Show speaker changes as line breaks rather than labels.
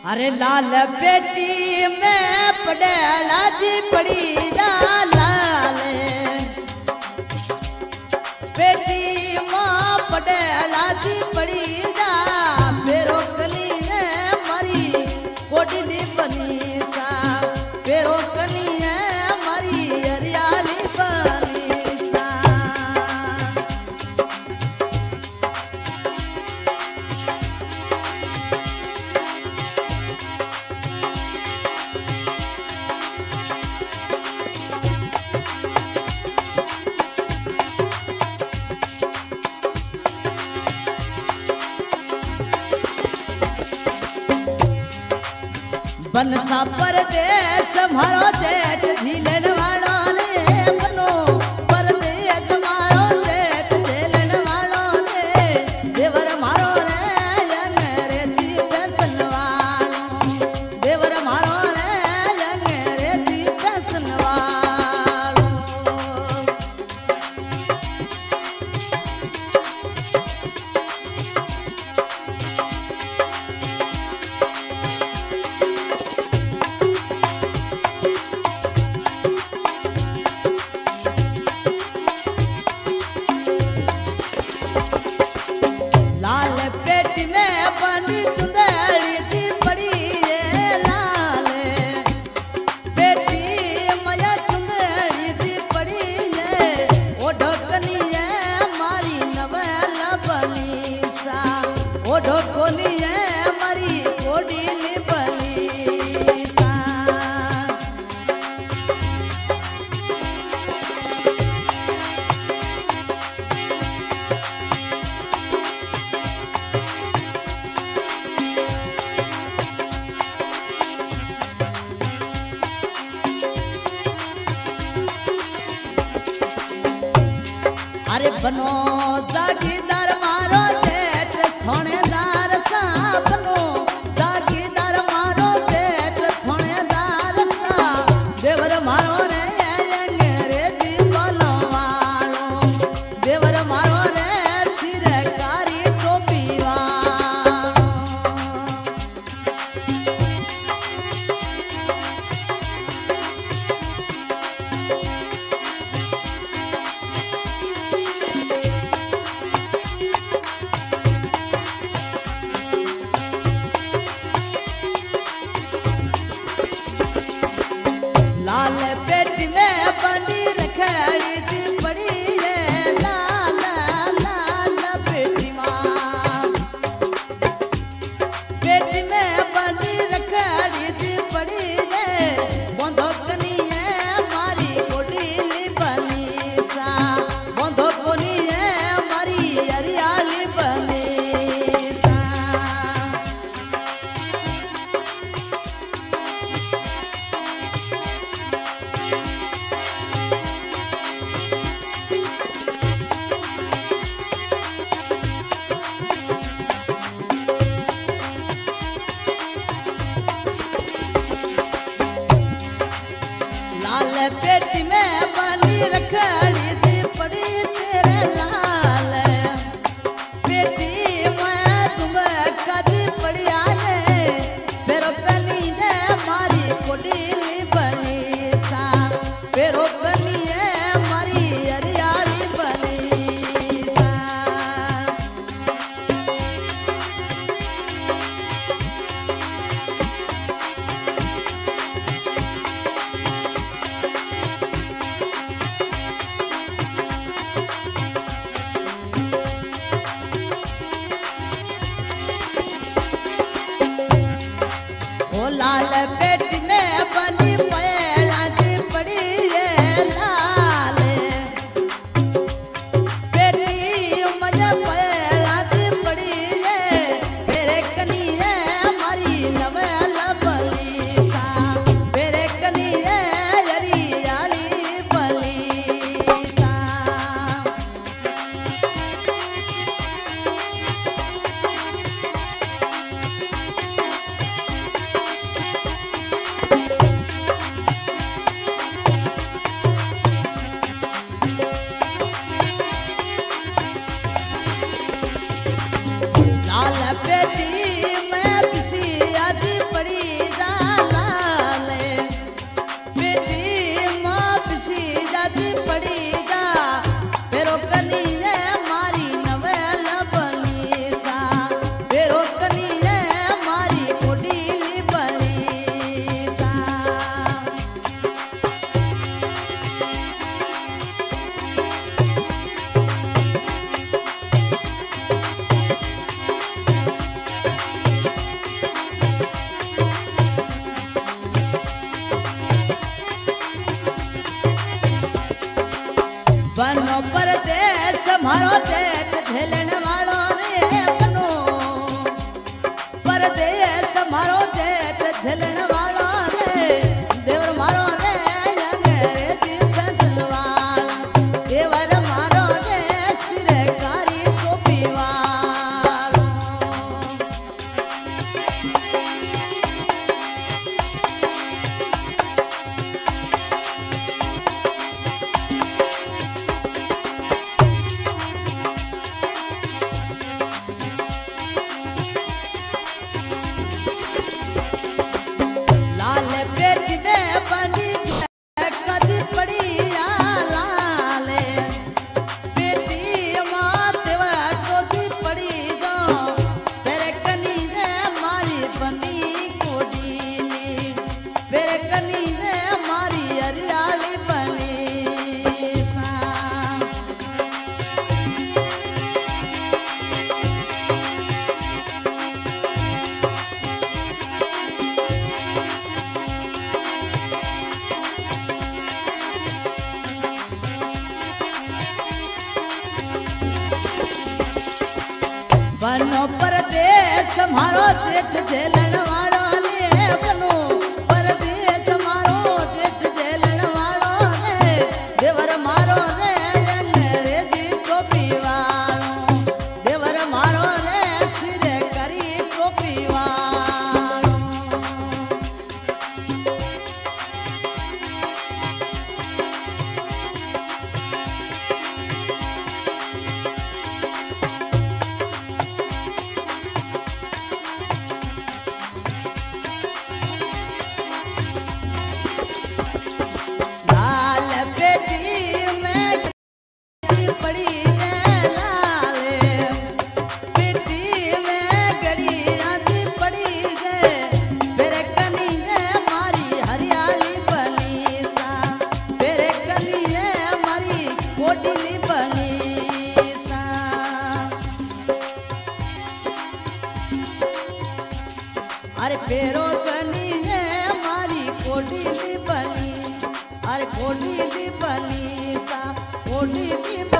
अरे लाल पेटी में पड़ेला जी पड़ी जा लाल पेटी में पड़ेला जी पड़ी जा फेरो कली है मारी कोडी बनी सा फेरो कली है मारी हरियाली बनी सा। बनसा परदेश मारो जेठ झीलन वालो ने बनो परदेश मारो जेठ झीलन वालो ने देवर मारो रे अंग्रेजी फैशन वालो देवर मारो रे अंग्रेजी फैशन वालो। पेटी में बनी चुंदड़ी दी पड़ी है लाल पेटी मया चुंदड़ी दी पड़ी है ओ ढोकनी है मारी नवला बनी सा ओ ढोकनी है मारी कोडीली बनी सा। अरे बनो जागीदार मारो जेठ सोनेदार सा बनो जागीदार मारो जेठ सोनेदार सा देवर मारो रे अंग्रेजी बोलो वालो देवर मारो रे सिरकारी टोपी वालो। परदेश मारो जेठ झेलण वालो रे बनो परदेश मारो जेठ झेलण वालो रे देवर मारो रे अंग्रेजी फैशन वाला देवर मारो रे सिरकारी टोपी वाला लाल पेटी में बनी कदी पड़ी लाल पेटी माते टोटी पड़ी जो तेरे कनी ने मारी बनी कोडीली तेरे कनी ने मारी हरियाली बनी सा बनो परदेश मारो जेठ झेलण वालो रे बनो परदेश मारो जेठ झेलण वालो रे देवर मारो रे अंग्रेजी टोपी वालो देवर मारो रे सिरे करी टोपी वालो लाल पेटी में पड़ी लाल पेटी में गड़ी आती पड़ी मेरे कनी ने मारी हरियाली बनी सा मेरे कनी ने मारी कोडीली बनी सा अरे पेरो कनी ने मारी कोडीली बनी अरे कोडीली बनी सा कोडीली